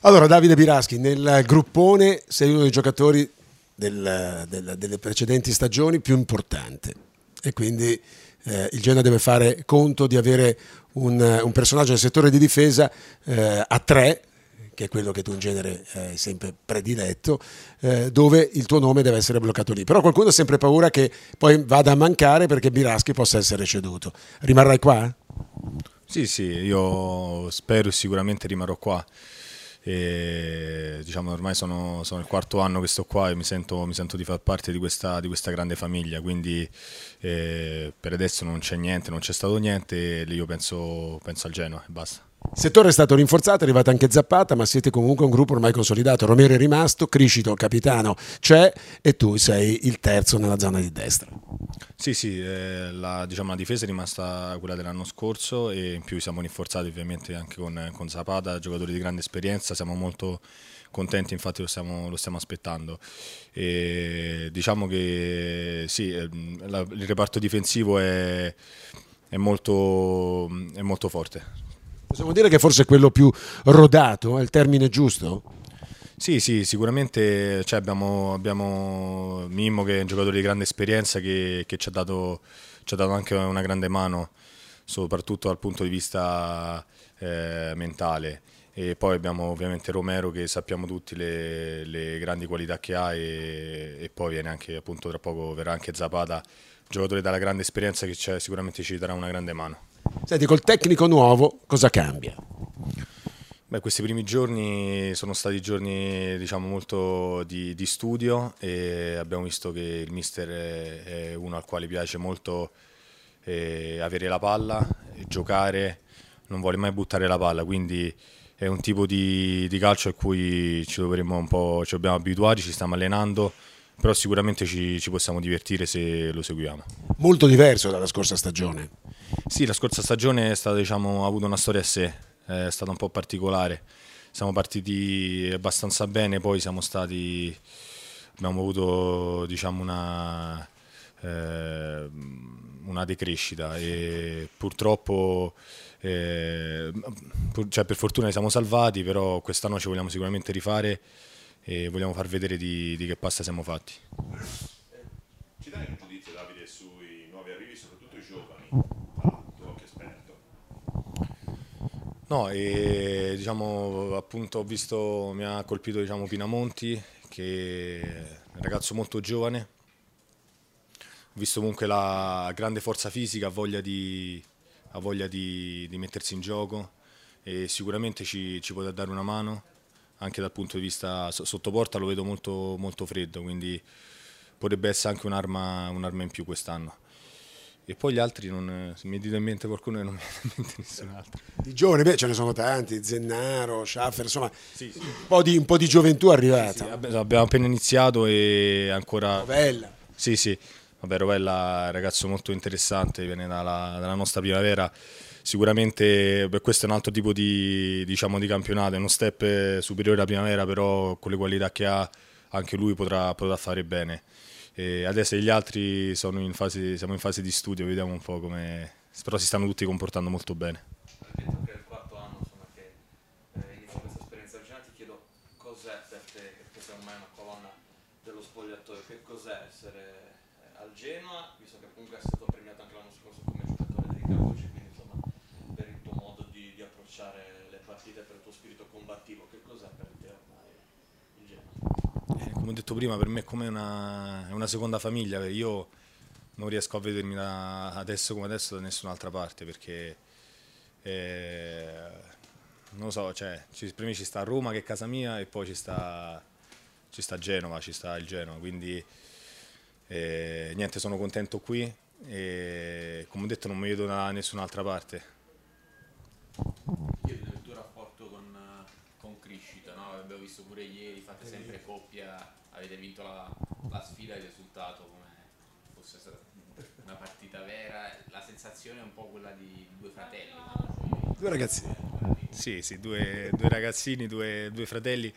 Allora, Davide Biraschi, nel gruppone sei uno dei giocatori delle precedenti stagioni più importante e quindi il Genoa deve fare conto di avere un personaggio nel settore di difesa a tre, che è quello che tu in genere hai sempre prediletto, dove il tuo nome deve essere bloccato lì. Però qualcuno ha sempre paura che poi vada a mancare perché Biraschi possa essere ceduto. Rimarrai qua? Sì, sì, io spero e sicuramente rimarrò qua. E, diciamo, ormai sono il quarto anno che sto qua e mi sento di far parte di questa grande famiglia, quindi per adesso non c'è niente, non c'è stato niente, e io penso al Genoa e basta. Il settore è stato rinforzato, è arrivata anche Zappata, ma siete comunque un gruppo ormai consolidato. Romero è rimasto, Criscito, capitano, c'è e tu sei il terzo nella zona di destra. Sì, sì, diciamo, la difesa è rimasta quella dell'anno scorso e in più siamo rinforzati ovviamente anche con Zapata, giocatori di grande esperienza, siamo molto contenti, infatti lo stiamo aspettando. E diciamo che sì, il reparto difensivo è molto forte. Possiamo dire che forse è quello più rodato, è il termine giusto? Sì, sì, sicuramente cioè, abbiamo Mimmo che è un giocatore di grande esperienza che ci ha dato anche una grande mano, soprattutto dal punto di vista mentale. E poi abbiamo ovviamente Romero che sappiamo tutti le grandi qualità che ha e poi viene anche appunto tra poco verrà anche Zapata, giocatore dalla grande esperienza che sicuramente ci darà una grande mano. Senti, col tecnico nuovo cosa cambia? Beh, questi primi giorni sono stati giorni diciamo, molto di studio e abbiamo visto che il mister è uno al quale piace molto avere la palla, giocare, non vuole mai buttare la palla, quindi è un tipo di calcio a cui ci dobbiamo abituare, ci stiamo allenando, però sicuramente ci possiamo divertire se lo seguiamo. Molto diverso dalla scorsa stagione. Sì, la scorsa stagione è stata, diciamo, ha avuto una storia a sé, è stata un po' particolare. Siamo partiti abbastanza bene, poi abbiamo avuto diciamo, una decrescita e purtroppo, cioè per fortuna ne siamo salvati, però quest'anno ci vogliamo sicuramente rifare e vogliamo far vedere di che pasta siamo fatti. Ci dai un giudizio, Davide, sui nuovi arrivi, soprattutto i giovani, tu occhio esperto. No, e diciamo appunto mi ha colpito diciamo, Pinamonti, che è un ragazzo molto giovane, ho visto comunque la grande forza fisica, ha voglia di mettersi in gioco e sicuramente ci potrà dare una mano, anche dal punto di vista sotto porta lo vedo molto, molto freddo, quindi potrebbe essere anche un'arma in più quest'anno. E poi gli altri, se mi dite in mente qualcuno e non mi viene in mente nessun altro. Di giovani, beh, ce ne sono tanti, Zennaro, Schaffer, insomma, Sì, sì. un po' di gioventù è Sì, sì, arrivata. abbiamo appena iniziato e ancora... Novella. Sì, sì, vabbè, Rovella è un ragazzo molto interessante, viene dalla nostra primavera. Sicuramente questo è un altro tipo diciamo, di campionato, è uno step superiore alla primavera, però con le qualità che ha anche lui potrà fare bene. E adesso gli altri siamo in fase di studio, vediamo un po' come... però si stanno tutti comportando molto bene. Hai detto che è il quarto anno insomma, che inizi questa esperienza al Genoa, ti chiedo cos'è per te, perché sei ormai una colonna dello spogliatoio, che cos'è essere al Genoa, visto che comunque è stato premiato anche l'anno scorso come giocatore dei Carducci, quindi insomma per il tuo modo di approcciare le partite, per il tuo spirito combattivo, che cos'è per te ormai il Genoa? Come ho detto prima, per me è come è una seconda famiglia, io non riesco a vedermi adesso come adesso da nessun'altra parte perché non lo so, cioè, per me ci sta Roma che è casa mia e poi ci sta Genova, ci sta il Genoa, quindi niente, sono contento qui e come ho detto non mi vedo da nessun'altra parte. Chiedo del tuo rapporto con Criscito, no? Abbiamo visto pure ieri, fate sempre coppia, avete vinto la sfida, il risultato come fosse stata una partita vera, la sensazione è un po' quella di due fratelli, no? Due ragazzi. Sì, sì, due ragazzini, due fratelli.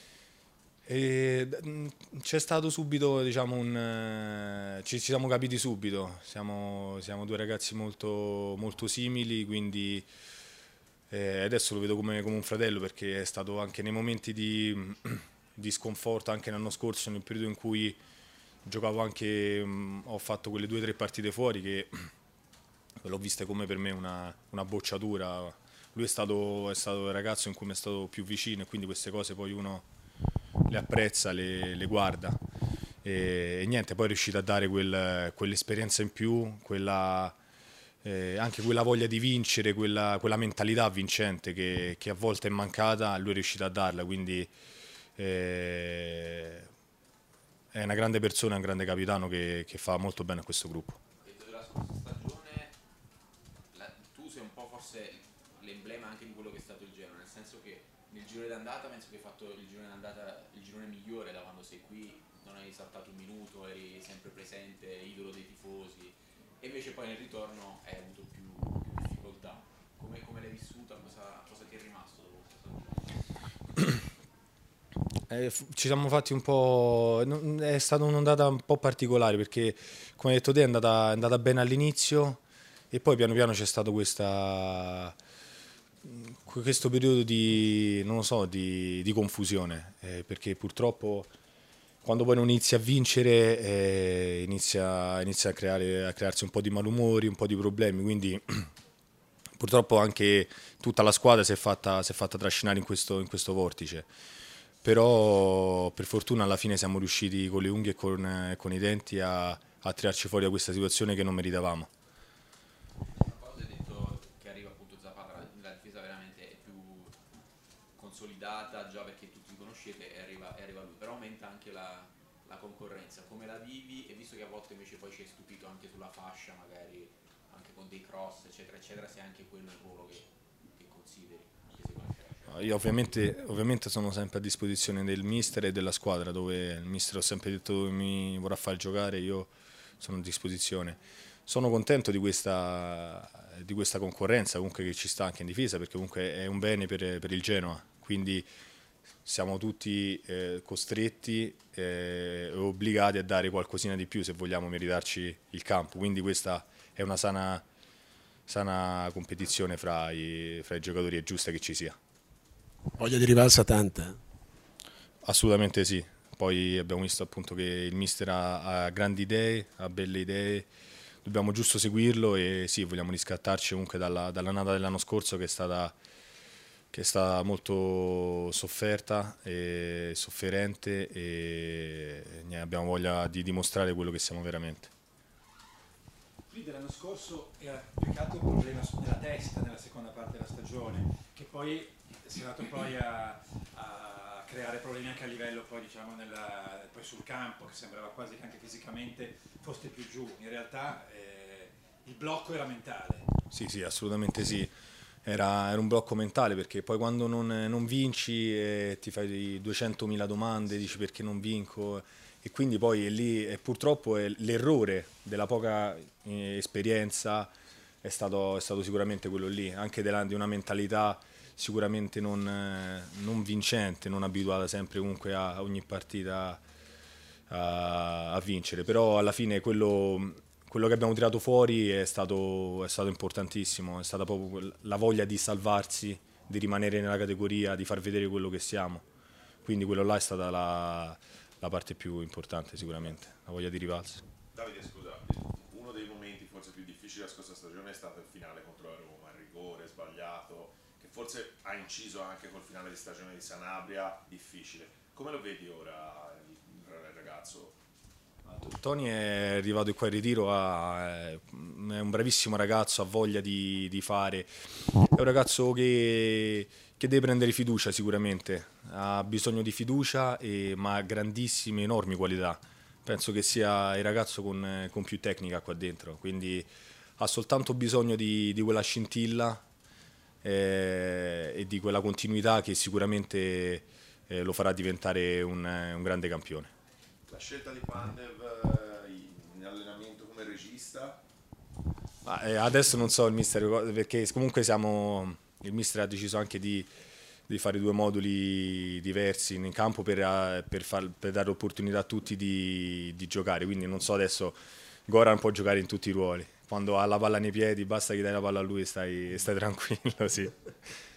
C'è stato subito, diciamo, ci siamo capiti subito, siamo due ragazzi molto, molto simili, quindi Adesso lo vedo come un fratello, perché è stato anche nei momenti di sconforto, anche l'anno scorso, nel periodo in cui giocavo anche, ho fatto quelle 2 o 3 partite fuori che l'ho vista come per me una bocciatura. Lui è stato il ragazzo in cui mi è stato più vicino, e quindi queste cose poi uno le apprezza, le guarda, e niente, poi è riuscito a dare quell'esperienza in più, anche quella voglia di vincere, quella mentalità vincente che a volte è mancata, lui è riuscito a darla, quindi è una grande persona, un grande capitano che fa molto bene a questo gruppo. Detto della scorsa stagione, tu sei un po' forse l'emblema anche di quello che è stato il Genoa, nel senso che nel girone d'andata penso che hai fatto il girone d'andata, il girone migliore da quando sei qui, non hai saltato un minuto, eri sempre presente, idolo dei tifosi, e invece poi nel ritorno hai avuto più difficoltà. Come l'hai vissuta? Cosa ti è rimasto dopo questa stagione? Ci siamo fatti un po'. È stata un'ondata un po' particolare, perché, come hai detto te, è andata bene all'inizio, e poi piano piano c'è stato questo periodo non lo so, di confusione, perché purtroppo quando poi non inizi a vincere, inizia a crearsi un po' di malumori, un po' di problemi, quindi purtroppo anche tutta la squadra si è fatta trascinare in questo vortice. Però per fortuna alla fine siamo riusciti con le unghie e con i denti a tirarci fuori da questa situazione che non meritavamo. Una cosa hai detto che arriva appunto Zapata, la difesa veramente è più consolidata già perché tutti vi conoscete, e arriva lui, però aumenta anche la concorrenza. Come la vivi? E visto che a volte invece poi ci hai stupito anche sulla fascia, magari anche con dei cross eccetera eccetera, se è anche quello il ruolo che consideri, anche se conosci la scelta. Io ovviamente sono sempre a disposizione del mister e della squadra, dove il mister ha sempre detto dove mi vorrà far giocare, io sono a disposizione. Sono contento di questa concorrenza comunque che ci sta anche in difesa, perché comunque è un bene per il Genoa, quindi siamo tutti costretti e obbligati a dare qualcosina di più se vogliamo meritarci il campo, quindi questa è una sana competizione fra i giocatori, è giusta che ci sia. Voglia di rivalsa tanta. Assolutamente sì, poi abbiamo visto appunto che il mister ha grandi idee, ha belle idee, dobbiamo giusto seguirlo, e sì, vogliamo riscattarci comunque dall'annata dell'anno scorso che è stata molto sofferta e sofferente, e abbiamo voglia di dimostrare quello che siamo veramente. Lì dell'anno scorso era più che altro un problema nella testa nella seconda parte della stagione, che poi si è andato poi a creare problemi anche a livello poi diciamo poi sul campo, che sembrava quasi che anche fisicamente foste più giù. In realtà il blocco era mentale. Sì, assolutamente sì. Era un blocco mentale, perché poi quando non vinci ti fai 200.000 domande, dici perché non vinco, e quindi poi lì purtroppo l'errore della poca esperienza è stato sicuramente quello lì, anche di una mentalità sicuramente non vincente, non abituata sempre comunque a ogni partita a vincere, però alla fine quello che abbiamo tirato fuori è stato importantissimo, è stata proprio la voglia di salvarsi, di rimanere nella categoria, di far vedere quello che siamo, quindi quello là è stata la parte più importante sicuramente, la voglia di rivalsa. Davide, scusa, uno dei momenti forse più difficili della scorsa stagione è stato il finale contro la Roma, il rigore sbagliato, che forse ha inciso anche col finale di stagione di Sanabria, difficile. Come lo vedi ora il ragazzo? Tony è arrivato qua in ritiro, è un bravissimo ragazzo, ha voglia di fare, è un ragazzo che deve prendere fiducia sicuramente, ha bisogno di fiducia, ma ha grandissime, enormi qualità. Penso che sia il ragazzo con più tecnica qua dentro, quindi ha soltanto bisogno di quella scintilla e di quella continuità che sicuramente lo farà diventare un grande campione. La scelta di Pandev in allenamento come regista? Adesso non so il mister, perché comunque il mister ha deciso anche di fare 2 moduli diversi in campo per dare opportunità a tutti di giocare, quindi non so adesso, Goran può giocare in tutti i ruoli, quando ha la palla nei piedi, basta che dai la palla a lui e stai tranquillo, sì.